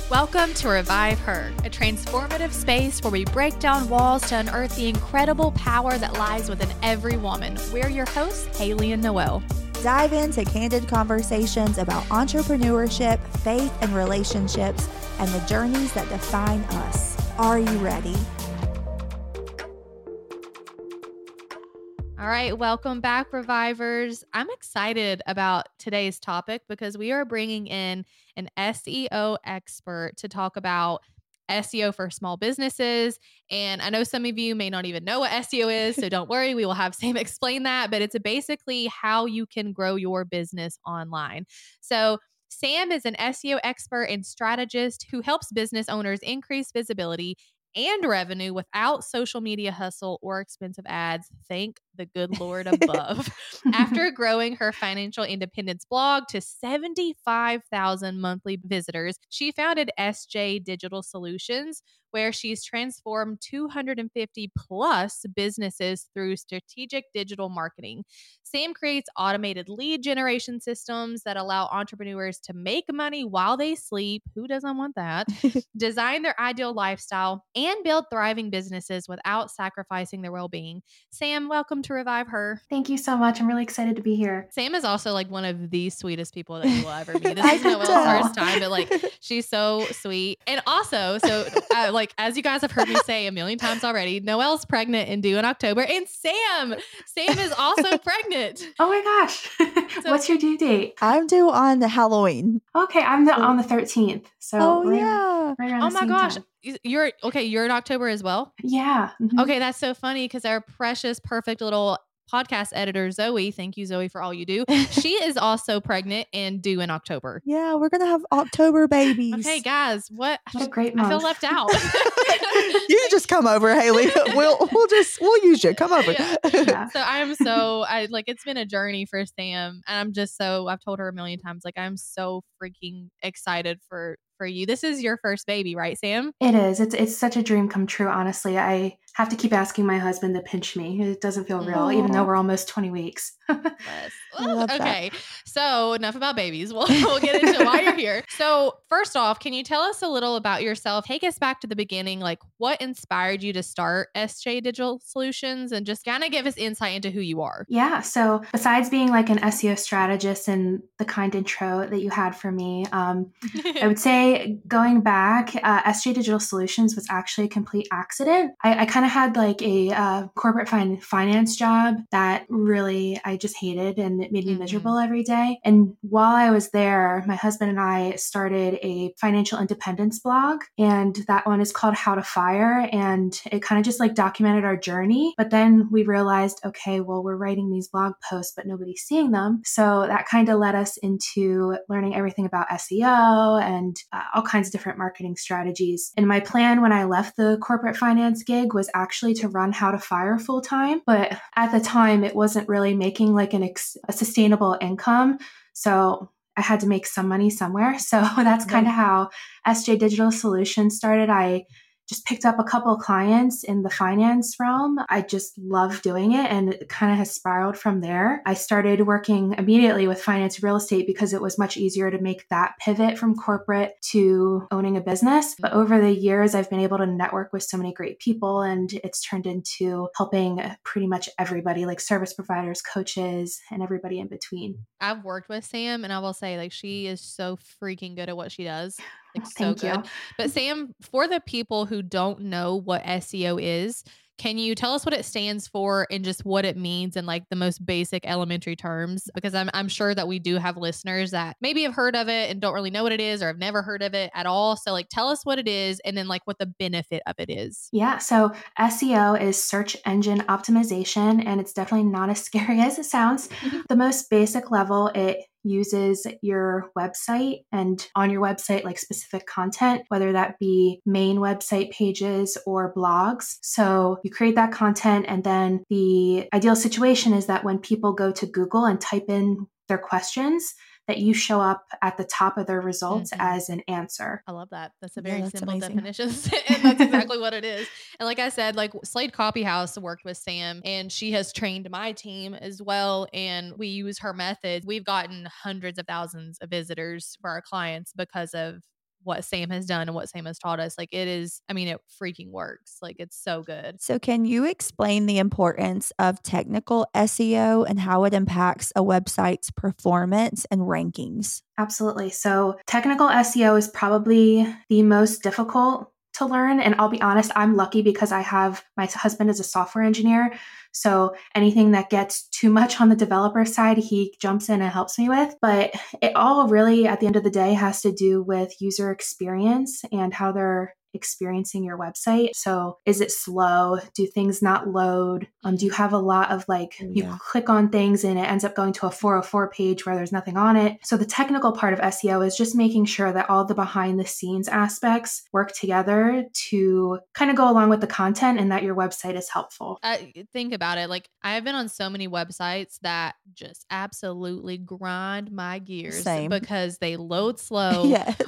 Welcome to Revive Her, a transformative space where we break down walls to unearth the incredible power that lies within every woman. We're your hosts, Haley and Noelle. Dive into candid conversations about entrepreneurship, faith, and relationships, and the journeys that define us. Are you ready? All right, welcome back, Revivers. I'm excited about today's topic because we are bringing in an SEO expert to talk about SEO for small businesses. And I know some of you may not even know what SEO is, so don't worry, we will have Sam explain that, but it's basically how you can grow your business online. So Sam is an SEO expert and strategist who helps business owners increase visibility and revenue without social media hustle or expensive ads. Thank the good Lord above. After growing her financial independence blog to 75,000 monthly visitors, she founded SJ Digital Solutions, where she's transformed 250 plus businesses through strategic digital marketing. Sam creates automated lead generation systems that allow entrepreneurs to make money while they sleep. Who doesn't want that? Design their ideal lifestyle, and build thriving businesses without sacrificing their well-being. Sam, welcome to Revive Her. Thank you so much. I'm really excited to be here. Sam is also like one of the sweetest people that you will ever meet. This is Noelle's first time, but like she's so sweet. And also, so like as you guys have heard me say a million times already, Noelle's pregnant and due in October, and Sam is also pregnant. Oh my gosh. So- What's your due date? I'm due on Halloween. Okay, I'm on the 13th. So right around Oh the my same gosh. time. You're in October as well? Yeah. Mhm. Okay, that's so funny because our precious, perfect little podcast editor, Zoe, thank you, Zoe, for all you do. She is also pregnant and due in October. Yeah, we're going to have October babies. Okay, guys, what a great I feel month. left out. You just come over, Haley. We'll use you. Come over. Yeah. So it's been a journey for Sam, and I've told her a million times, like, I'm so freaking excited for you. This is your first baby, right, Sam? It is. It's such a dream come true, honestly. I have to keep asking my husband to pinch me. It doesn't feel real, even though we're almost 20 weeks. Yes. I love Okay. So enough about babies. We'll get into why you're here. So first off, can you tell us a little about yourself? Take us back to the beginning. Like, what inspired you to start SJ Digital Solutions, and just kind of give us insight into who you are. Yeah. So besides being like an SEO strategist and the kind intro that you had for me, I would say going back, SJ Digital Solutions was actually a complete accident. I kind of had like a corporate finance job that really I just hated, and it made me miserable every day. And while I was there, my husband and I started a financial independence blog, and that one is called How to Fire. And it kind of just like documented our journey. But then we realized, okay, well, we're writing these blog posts, but nobody's seeing them. So that kind of led us into learning everything about SEO and all kinds of different marketing strategies. And my plan when I left the corporate finance gig was actually to run How to Fire full time. But at the time, it wasn't really making like a sustainable income. So I had to make some money somewhere. So that's kind of how SJ Digital Solutions started. I just picked up a couple of clients in the finance realm. I just love doing it, and it kind of has spiraled from there. I started working immediately with finance real estate because it was much easier to make that pivot from corporate to owning a business. But over the years, I've been able to network with so many great people, and it's turned into helping pretty much everybody, like service providers, coaches, and everybody in between. I've worked with Sam, and I will say, like, she is so freaking good at what she does. Like, so Thank good. you. But Sam, for the people who don't know what SEO is, can you tell us what it stands for and just what it means in like the most basic elementary terms? Because I'm sure that we do have listeners that maybe have heard of it and don't really know what it is, or have never heard of it at all. So like, tell us what it is, and then like what the benefit of it is. Yeah. So SEO is search engine optimization, and it's definitely not as scary as it sounds. The most basic level, it uses your website, and on your website, like specific content, whether that be main website pages or blogs. So you create that content, and then the ideal situation is that when people go to Google and type in their questions, that you show up at the top of their results as an answer. I love that. That's a very that's simple amazing. definition. And that's exactly what it is. And like I said, like Slade Coffeehouse worked with Sam, and she has trained my team as well. And we use her methods. We've gotten hundreds of thousands of visitors for our clients because of what Sam has done and what Sam has taught us. Like it is, I mean, it freaking works. Like it's so good. So, can you explain the importance of technical SEO and how it impacts a website's performance and rankings? Absolutely. So, technical SEO is probably the most difficult to learn. And I'll be honest, I'm lucky because my husband is a software engineer. So anything that gets too much on the developer side, he jumps in and helps me with. But it all really, at the end of the day, has to do with user experience and how they're experiencing your website. So is it slow? Do things not load? Do you have a lot of you click on things and it ends up going to a 404 page where there's nothing on it? So the technical part of SEO is just making sure that all the behind the scenes aspects work together to kind of go along with the content and that your website is helpful. Think about it. Like I have been on so many websites that just absolutely grind my gears. Same. Because they load slow. Yes.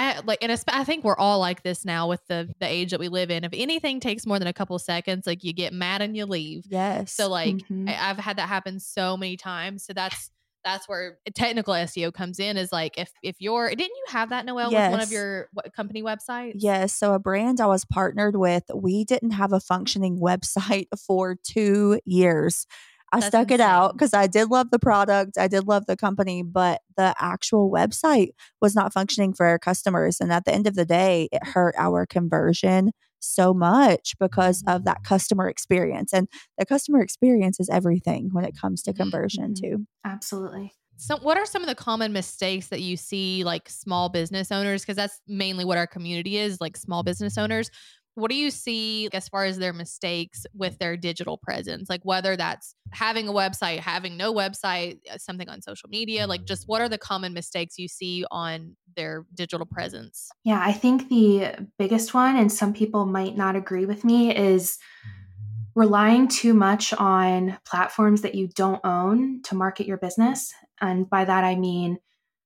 I think we're all like this now with the age that we live in. If anything takes more than a couple seconds, like you get mad and you leave. Yes. So I've had that happen so many times. So that's where technical SEO comes in, is like if didn't you have that, Noelle, with one of your company websites? Yes. So a brand I was partnered with, we didn't have a functioning website for 2 years. That's stuck insane. It out because I did love the product. I did love the company, but the actual website was not functioning for our customers. And at the end of the day, it hurt our conversion so much because of that customer experience. And the customer experience is everything when it comes to conversion too. Absolutely. So what are some of the common mistakes that you see like small business owners? Because that's mainly what our community is, like small business owners. What do you see as far as their mistakes with their digital presence? Like whether that's having a website, having no website, something on social media, like just what are the common mistakes you see on their digital presence? Yeah, I think the biggest one, and some people might not agree with me, is relying too much on platforms that you don't own to market your business. And by that, I mean,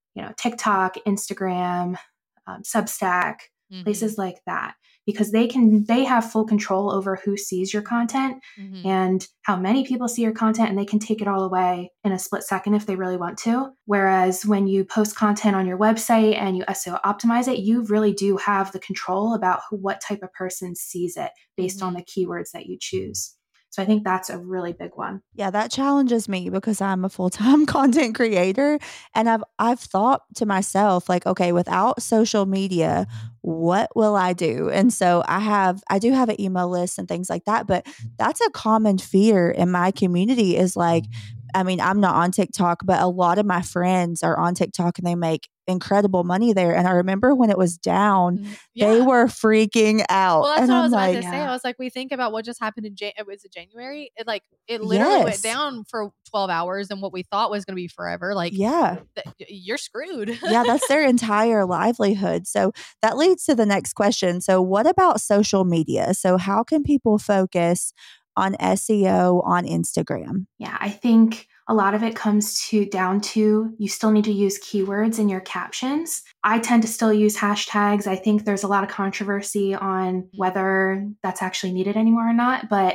TikTok, Instagram, Substack, places like that, because they have full control over who sees your content and how many people see your content, and they can take it all away in a split second if they really want to. Whereas when you post content on your website and you SEO optimize it, you really do have the control about what type of person sees it based on the keywords that you choose. So I think that's a really big one. Yeah, that challenges me because I'm a full-time content creator, and I've thought to myself, like, okay, without social media, what will I do? And so I do have an email list and things like that, but that's a common fear in my community is like, I mean, I'm not on TikTok, but a lot of my friends are on TikTok and they make incredible money there. And I remember when it was down, they were freaking out. Well, that's and what I'm I was about like, to say. I was like, we think about what just happened in was it January? It literally went down for 12 hours and what we thought was going to be forever. Like, you're screwed. Yeah, that's their entire livelihood. So that leads to the next question. So what about social media? So how can people focus on SEO on Instagram? Yeah, I think a lot of it comes down to you still need to use keywords in your captions. I tend to still use hashtags. I think there's a lot of controversy on whether that's actually needed anymore or not. But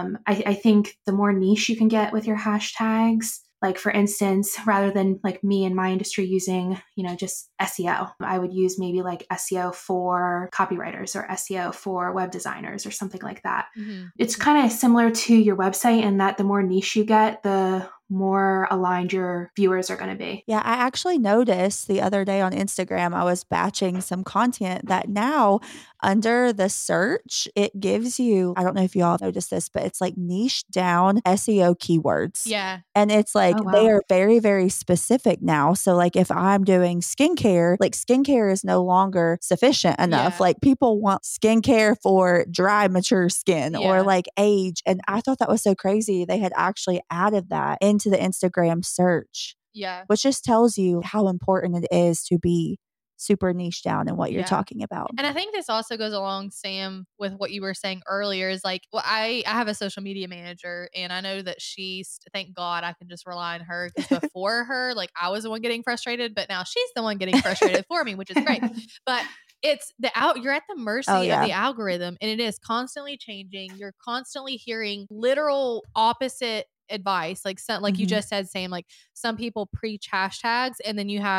I think the more niche you can get with your hashtags, like for instance, rather than like me in my industry using, just SEO, I would use maybe like SEO for copywriters or SEO for web designers or something like that. It's kind of similar to your website in that the more niche you get, the more aligned your viewers are going to be. Yeah, I actually noticed the other day on Instagram, I was batching some content that now under the search, it gives you, I don't know if you all noticed this, but it's like niche down SEO keywords. Yeah. And it's like, they are very, very specific now. So like if I'm doing skincare, like skincare is no longer sufficient enough. Yeah. Like people want skincare for dry, mature skin or like age. And I thought that was so crazy. They had actually added that into the Instagram search. Yeah. Which just tells you how important it is to be super niche down in what you're talking about. And I think this also goes along, Sam, with what you were saying earlier is like, well, I have a social media manager and I know that thank God I can just rely on her, because before her, like I was the one getting frustrated, but now she's the one getting frustrated for me, which is great. But it's you're at the mercy of the algorithm, and it is constantly changing. You're constantly hearing literal opposite advice. Like you just said, Sam, like some people preach hashtags, and then you have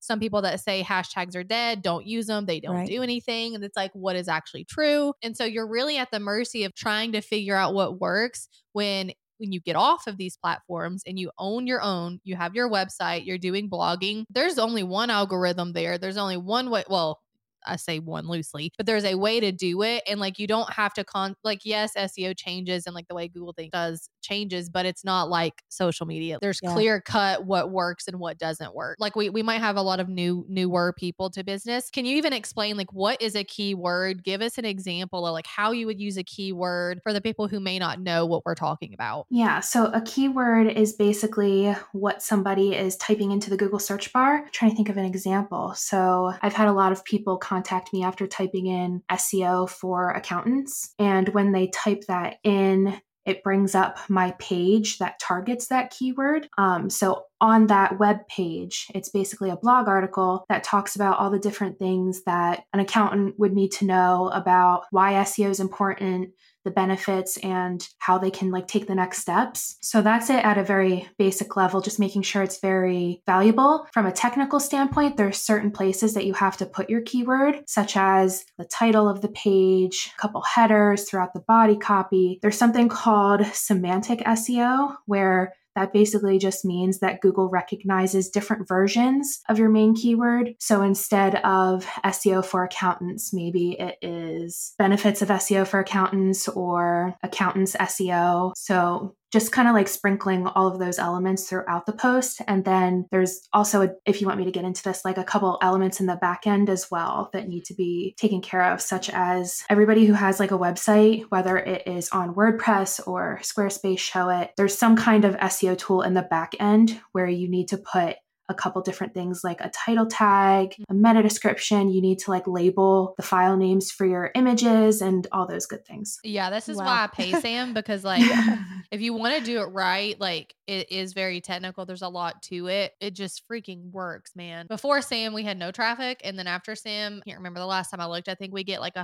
some people that say hashtags are dead, don't use them, they don't do anything. And it's like, what is actually true? And so you're really at the mercy of trying to figure out what works when you get off of these platforms and you own your own, you have your website, you're doing blogging. There's only one algorithm there. There's only one way. Well, I say one loosely, but there's a way to do it. And like, you don't have to yes, SEO changes and like the way Google does changes, but it's not like social media. There's clear cut what works and what doesn't work. Like we might have a lot of newer people to business. Can you even explain like what is a keyword? Give us an example of like how you would use a keyword for the people who may not know what we're talking about. Yeah. So a keyword is basically what somebody is typing into the Google search bar. I'm trying to think of an example. So I've had a lot of people contact me after typing in SEO for accountants. And when they type that in, it brings up my page that targets that keyword. So on that web page, it's basically a blog article that talks about all the different things that an accountant would need to know about why SEO is important, the benefits, and how they can like take the next steps. So that's it at a very basic level, just making sure it's very valuable. From a technical standpoint, there's certain places that you have to put your keyword, such as the title of the page, a couple headers throughout the body copy. There's something called semantic SEO, where that basically just means that Google recognizes different versions of your main keyword. So instead of SEO for accountants, maybe it is benefits of SEO for accountants or accountants SEO. So just kind of like sprinkling all of those elements throughout the post. And then there's also, if you want me to get into this, like a couple elements in the back end as well that need to be taken care of, such as everybody who has like a website, whether it is on WordPress or Squarespace, Showit, there's some kind of SEO tool in the back end where you need to put a couple different things like a title tag, a meta description. You need to like label the file names for your images and all those good things. Yeah, this is why I pay Sam, because like if you want to do it right, like it is very technical. There's a lot to it. It just freaking works, man. Before Sam, we had no traffic. And then after Sam, I can't remember the last time I looked, I think we get like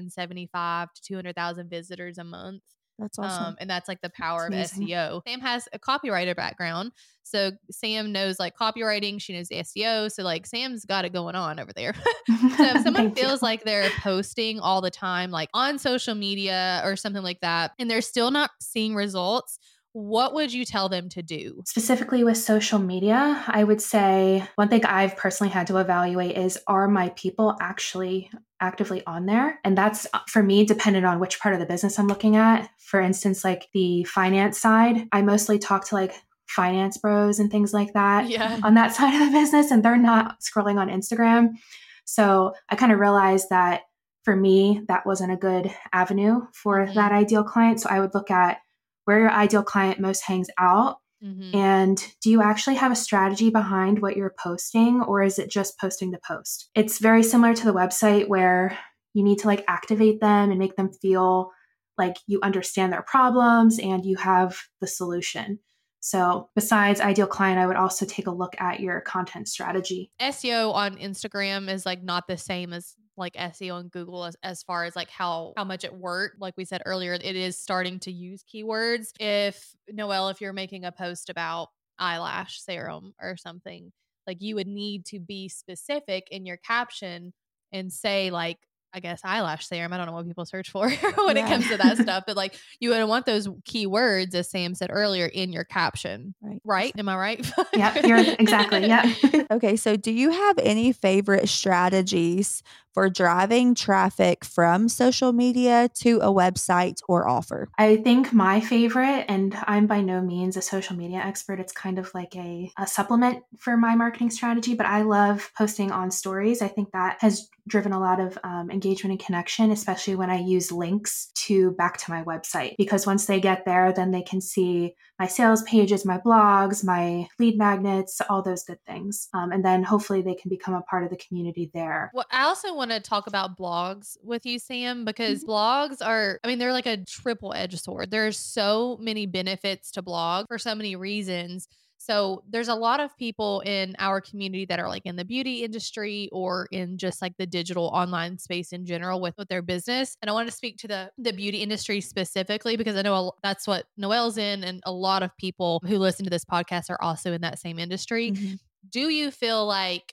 175 to 200,000 visitors a month. That's awesome. And that's like the power of SEO. Sam has a copywriter background. So Sam knows like copywriting. She knows SEO. So like Sam's got it going on over there. So if someone feels like they're posting all the time, like on social media or something like that, and they're still not seeing results, what would you tell them to do? Specifically with social media, I would say one thing I've personally had to evaluate is, are my people actually actively on there? And that's, for me, dependent on which part of the business I'm looking at. For instance, like the finance side, I mostly talk to like finance bros and things like that on that side of the business, and they're not scrolling on Instagram. So I kind of realized that for me, that wasn't a good avenue for that ideal client. So I would look at where your ideal client most hangs out. And do you actually have a strategy behind what you're posting, or is it just posting to post? It's very similar to the website where you need to like activate them and make them feel like you understand their problems and you have the solution. So besides ideal client, I would also take a look at your content strategy. SEO on Instagram is like not the same as like SEO on Google as far as like how much it worked. Like we said earlier, it is starting to use keywords. If Noelle, if you're making a post about eyelash serum or something, like you would need to be specific in your caption and say like, I guess eyelash serum. I don't know what people search for when it comes to that stuff, but like you would want those keywords, as Sam said earlier, in your caption. Right? Am I right? Yeah, you're exactly. Yeah. Okay. So do you have any favorite strategies for driving traffic from social media to a website or offer? I think my favorite, and I'm by no means a social media expert, it's kind of like a supplement for my marketing strategy, but I love posting on stories. I think that has driven a lot of engagement and connection, especially when I use links back to my website, because once they get there, then they can see my sales pages, my blogs, my lead magnets, all those good things. And then hopefully they can become a part of the community there. Well, I also want to talk about blogs with you, Sam, because blogs are, I mean, they're like a triple-edged sword. There's so many benefits to blog for so many reasons. So there's a lot of people in our community that are like in the beauty industry or in just like the digital online space in general with their business. And I want to speak to the beauty industry specifically because I know that's what Noelle's in, and a lot of people who listen to this podcast are also in that same industry. Do you feel like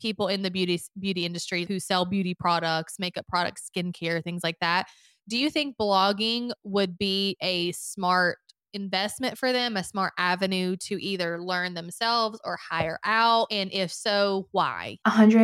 people in the beauty industry who sell beauty products, makeup products, skincare, things like that. Do you think blogging would be a smart investment for them, a smart avenue to either learn themselves or hire out? And if so, why?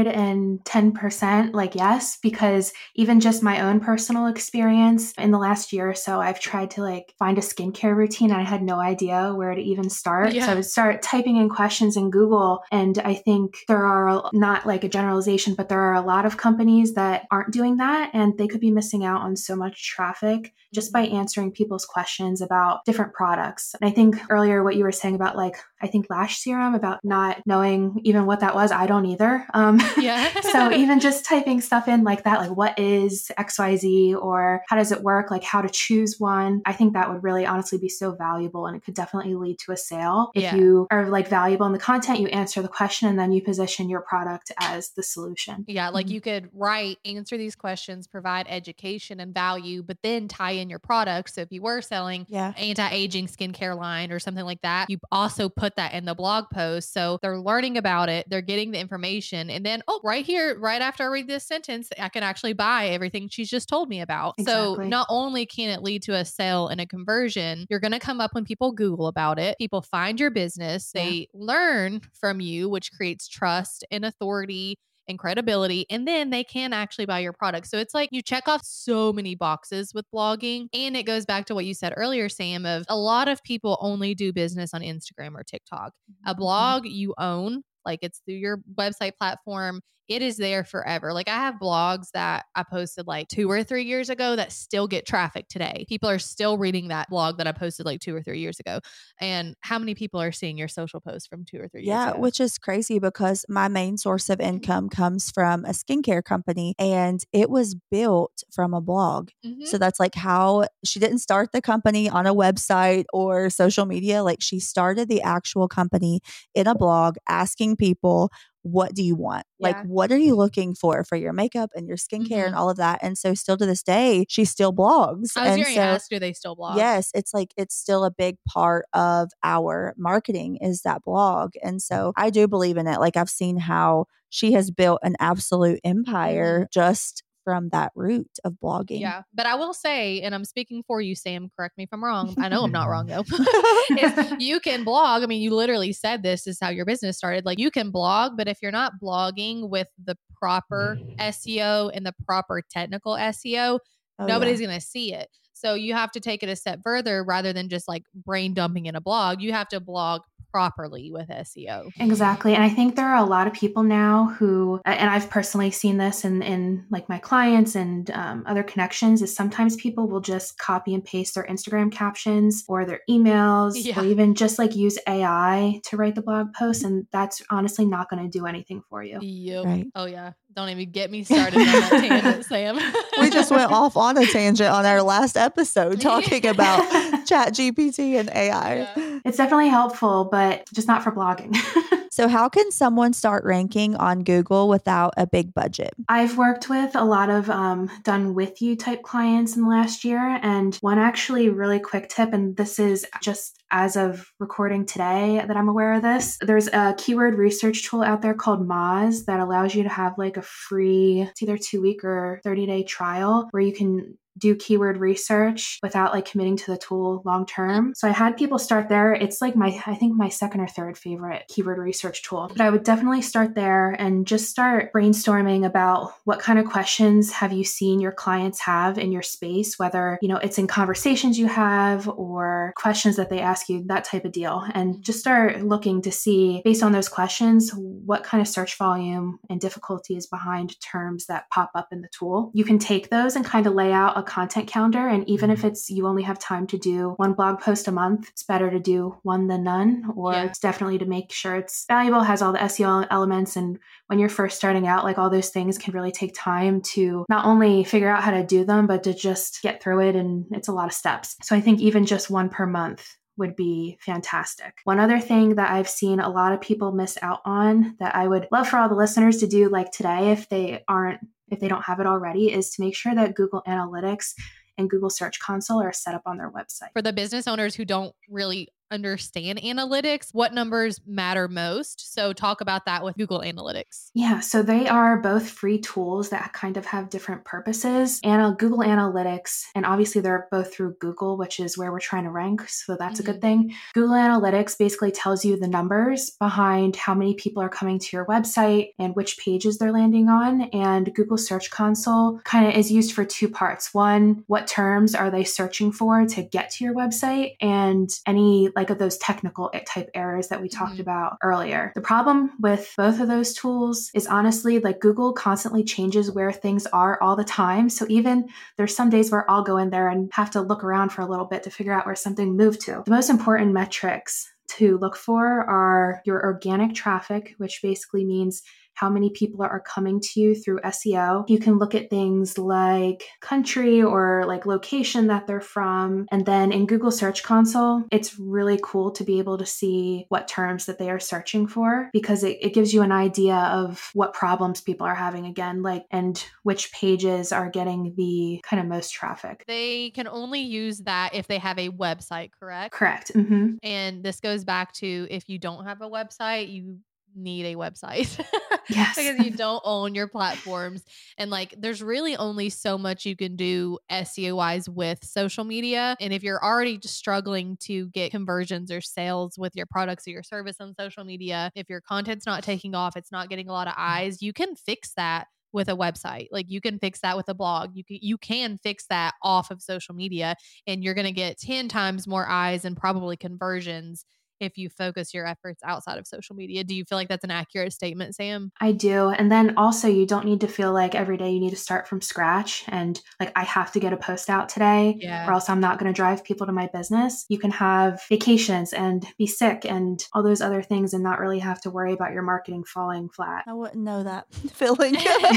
110%, like, yes, because even just my own personal experience in the last year or so, I've tried to like find a skincare routine and I had no idea where to even start. Yeah. So I would start typing in questions in Google. And I think there are, not like a generalization, but there are a lot of companies that aren't doing that. And they could be missing out on so much traffic just by answering people's questions about different products. And I think earlier what you were saying about like, I think lash serum, about not knowing even what that was. I don't either. Yeah. So even just typing stuff in like that, like what is XYZ or how does it work? Like how to choose one. I think that would really honestly be so valuable and it could definitely lead to a sale. If you are like valuable in the content, you answer the question and then you position your product as the solution. Yeah. Like you could answer these questions, provide education and value, but then tie in your product. So if you were selling anti-aging skincare line or something like that, you also put that in the blog post. So they're learning about it. They're getting the information. And then, right here, right after I read this sentence, I can actually buy everything she's just told me about. Exactly. So not only can it lead to a sale and a conversion, you're going to come up when people Google about it. People find your business. They learn from you, which creates trust and authority and credibility, and then they can actually buy your product. So it's like you check off so many boxes with blogging. And it goes back to what you said earlier, Sam, of a lot of people only do business on Instagram or TikTok. A blog you own, like it's through your website platform. It is there forever. Like I have blogs that I posted like 2 or 3 years ago that still get traffic today. People are still reading that blog that I posted like 2 or 3 years ago. And how many people are seeing your social posts from 2 or 3 years ago? Yeah, which is crazy because my main source of income comes from a skincare company and it was built from a blog. So that's like how she didn't start the company on a website or social media. Like she started the actual company in a blog asking people, what do you want? Like, what are you looking for your makeup and your skincare and all of that? And so still to this day, she still blogs. I was going to ask, do they still blog? Yes, it's like, it's still a big part of our marketing is that blog. And so I do believe in it. Like I've seen how she has built an absolute empire just from that root of blogging. Yeah. But I will say, and I'm speaking for you, Sam, correct me if I'm wrong. I know I'm not wrong though. Is you can blog. I mean, you literally said this is how your business started. Like you can blog, but if you're not blogging with the proper SEO and the proper technical SEO, nobody's going to see it. So you have to take it a step further rather than just like brain dumping in a blog. You have to blog properly with SEO. Exactly. And I think there are a lot of people now who, and I've personally seen this in like my clients and other connections, is sometimes people will just copy and paste their Instagram captions or their emails or even just like use AI to write the blog post. And that's honestly not going to do anything for you. Yep. Right. Oh yeah. Don't even get me started on that tangent, Sam. We just went off on a tangent on our last episode talking about ChatGPT and AI. Yeah. It's definitely helpful, but just not for blogging. So how can someone start ranking on Google without a big budget? I've worked with a lot of done with you type clients in the last year. And one actually really quick tip, and this is just as of recording today that I'm aware of this. There's a keyword research tool out there called Moz that allows you to have like a free, it's either 2-week or 30-day trial where you can do keyword research without like committing to the tool long term. So I had people start there. It's like I think my second or third favorite keyword research tool. But I would definitely start there and just start brainstorming about what kind of questions have you seen your clients have in your space, whether, it's in conversations you have or questions that they ask you, that type of deal. And just start looking to see, based on those questions, what kind of search volume and difficulty is behind terms that pop up in the tool. You can take those and kind of lay out a content calendar. And even if it's you only have time to do one blog post a month, it's better to do one than none, or it's definitely to make sure it's valuable, has all the SEO elements. And when you're first starting out, like all those things can really take time to not only figure out how to do them, but to just get through it. And it's a lot of steps. So I think even just one per month would be fantastic. One other thing that I've seen a lot of people miss out on that I would love for all the listeners to do like today, if they don't have it already, is to make sure that Google Analytics and Google Search Console are set up on their website. For the business owners who don't really understand analytics, what numbers matter most. So talk about that with Google Analytics. Yeah, so they are both free tools that kind of have different purposes. And Google Analytics, and obviously they're both through Google, which is where we're trying to rank. So that's a good thing. Google Analytics basically tells you the numbers behind how many people are coming to your website and which pages they're landing on. And Google Search Console kind of is used for two parts. One, what terms are they searching for to get to your website? And any like of those technical type errors that we talked about earlier. The problem with both of those tools is honestly like Google constantly changes where things are all the time. So even there's some days where I'll go in there and have to look around for a little bit to figure out where something moved to. The most important metrics to look for are your organic traffic, which basically means how many people are coming to you through SEO. You can look at things like country or like location that they're from. And then in Google Search Console, it's really cool to be able to see what terms that they are searching for, because it gives you an idea of what problems people are having again, like, and which pages are getting the kind of most traffic. They can only use that if they have a website, correct? Correct. Mm-hmm. And this goes back to if you don't have a website, you need a website. Yes. Because you don't own your platforms. And like there's really only so much you can do SEO wise with social media. And if you're already just struggling to get conversions or sales with your products or your service on social media, if your content's not taking off, it's not getting a lot of eyes, you can fix that with a website. Like you can fix that with a blog. You can fix that off of social media, and you're going to get 10 times more eyes and probably conversions if you focus your efforts outside of social media. Do you feel like that's an accurate statement, Sam? I do. And then also you don't need to feel like every day you need to start from scratch and like I have to get a post out today or else I'm not going to drive people to my business. You can have vacations and be sick and all those other things and not really have to worry about your marketing falling flat. I wouldn't know that feeling.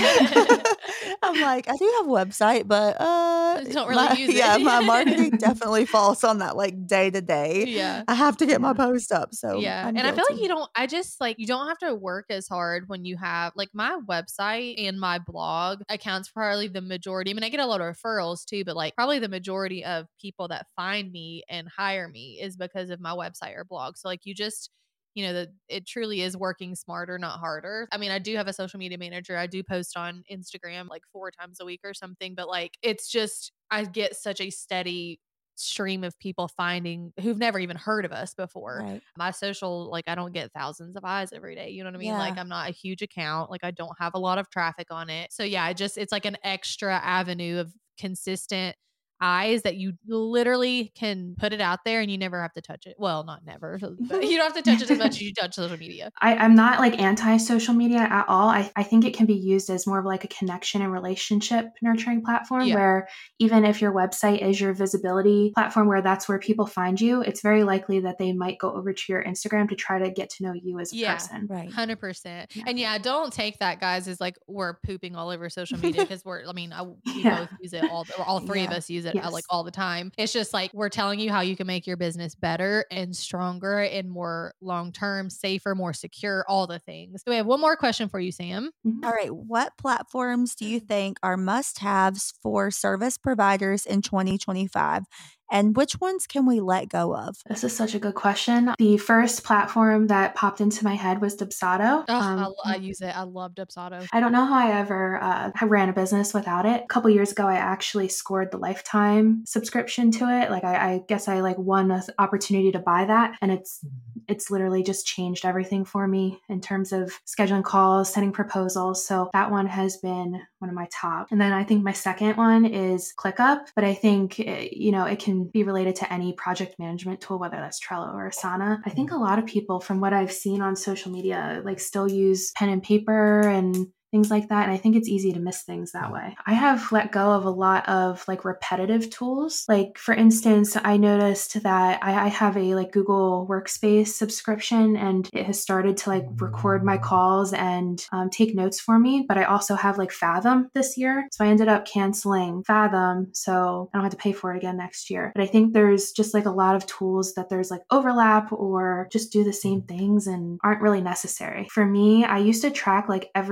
I'm like, I do have a website, but don't really use it. Yeah, my marketing definitely falls on that like day to day. Yeah. I have to get my post up. So yeah. I'm And I feel like guilty. you don't have to work as hard when you have like my website and my blog accounts for probably the majority. I mean, I get a lot of referrals too, but like probably the majority of people that find me and hire me is because of my website or blog. So like you just, you know, it truly is working smarter, not harder. I mean, I do have a social media manager. I do post on Instagram like 4 times a week or something, but like, it's just, I get such a steady stream of people finding who've never even heard of us before. Right. My social, like I don't get thousands of eyes every day. You know what I mean? Yeah. Like I'm not a huge account. Like I don't have a lot of traffic on it. So yeah, it's like an extra avenue of consistent eyes that you literally can put it out there and you never have to touch it. Well, not never, but you don't have to touch it as much as you touch social media. I'm not like anti-social media at all. I think it can be used as more of like a connection and relationship nurturing platform where even if your website is your visibility platform where that's where people find you, it's very likely that they might go over to your Instagram to try to get to know you as a person. Right. 100%. And don't take that, guys, as like we're pooping all over social media because we both use it all three of us use it like all the time. It's just like we're telling you how you can make your business better and stronger and more long-term, safer, more secure, all the things. So we have one more question for you, Sam. All right. What platforms do you think are must-haves for service providers in 2025? And which ones can we let go of? This is such a good question. The first platform that popped into my head was Dubsado. I use it. I love Dubsado. I don't know how I ever ran a business without it. A couple years ago, I actually scored the lifetime subscription to it. Like I guess I like won an opportunity to buy that, and it's literally just changed everything for me in terms of scheduling calls, sending proposals. So that one has been one of my top. And then I think my second one is ClickUp, but I think it can be related to any project management tool, whether that's Trello or Asana. I think a lot of people, from what I've seen on social media, like still use pen and paper and things like that. And I think it's easy to miss things that way. I have let go of a lot of like repetitive tools. Like for instance, I noticed that I have a like Google Workspace subscription and it has started to like record my calls and take notes for me. But I also have like Fathom this year. So I ended up canceling Fathom so I don't have to pay for it again next year. But I think there's just like a lot of tools that there's like overlap or just do the same things and aren't really necessary. For me, I used to track like every single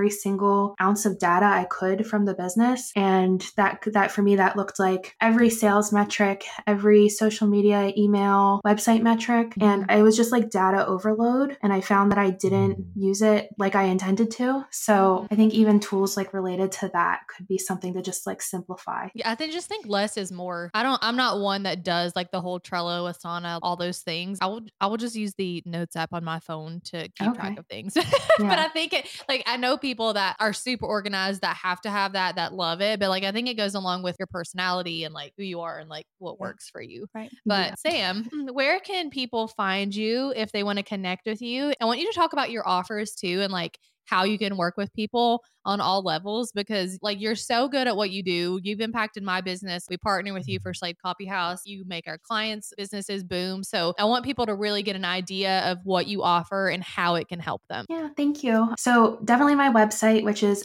single ounce of data I could from the business. And that for me, that looked like every sales metric, every social media, email, website metric. And it was just like data overload. And I found that I didn't use it like I intended to. So I think even tools like related to that could be something to just like simplify. Yeah, just think less is more. I'm not one that does like the whole Trello, Asana, all those things. I will just use the notes app on my phone to keep track of things. But I think I know people that are super organized that have to have that love it. But like, I think it goes along with your personality and like who you are and like what works for you. Right. But Sam, where can people find you if they want to connect with you? I want you to talk about your offers too and like how you can work with people on all levels, because like you're so good at what you do. You've impacted my business. We partner with you for Slave Copy House. You make our clients' businesses boom. So I want people to really get an idea of what you offer and how it can help them. Yeah, thank you. So definitely my website, which is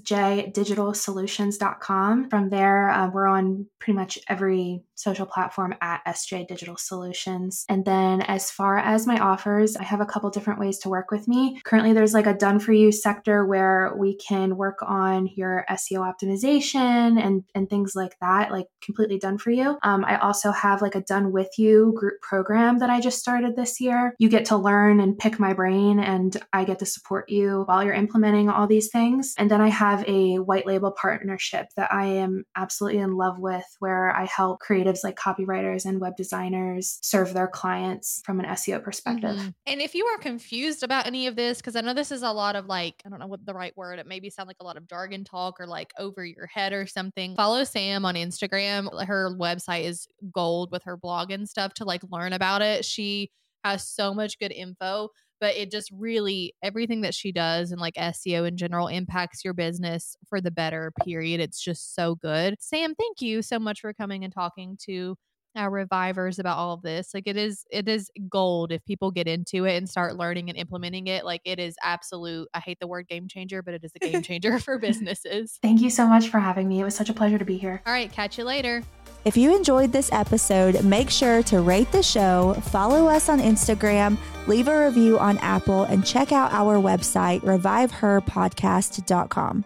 sjdigitalsolutions.com. From there, we're on pretty much every social platform at SJ Digital Solutions. And then as far as my offers, I have a couple different ways to work with me. Currently, there's like a done for you sector where we can work on your SEO optimization and things like that, like completely done for you. I also have like a done with you group program that I just started this year. You get to learn and pick my brain, and I get to support you while you're implementing all these things. And then I have a white label partnership that I am absolutely in love with, where I help creatives like copywriters and web designers serve their clients from an SEO perspective. And if you are confused about any of this, because I know this is a lot of like, I don't know what the right word, it maybe sound like a lot of jargon talk or like over your head or something. Follow Sam on Instagram. Her website is gold with her blog and stuff to like learn about it. She has so much good info, but it just really, everything that she does and like SEO in general impacts your business for the better, period. It's just so good. Sam, thank you so much for coming and talking to our revivers about all of this. Like it is gold if people get into it and start learning and implementing it. Like it is absolute, I hate the word game changer, but it is a game changer for businesses. Thank you so much for having me. It was such a pleasure to be here. All right, catch you later. If you enjoyed this episode, make sure to rate the show, follow us on Instagram, leave a review on Apple, and check out our website, reviveherpodcast.com.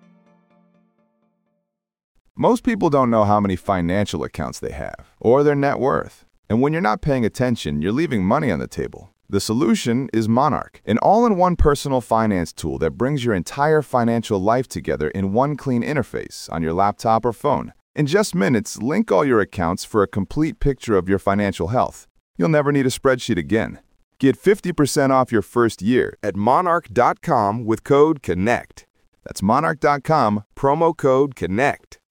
Most people don't know how many financial accounts they have or their net worth. And when you're not paying attention, you're leaving money on the table. The solution is Monarch, an all-in-one personal finance tool that brings your entire financial life together in one clean interface on your laptop or phone. In just minutes, link all your accounts for a complete picture of your financial health. You'll never need a spreadsheet again. Get 50% off your first year at monarch.com with code CONNECT. That's monarch.com, promo code CONNECT.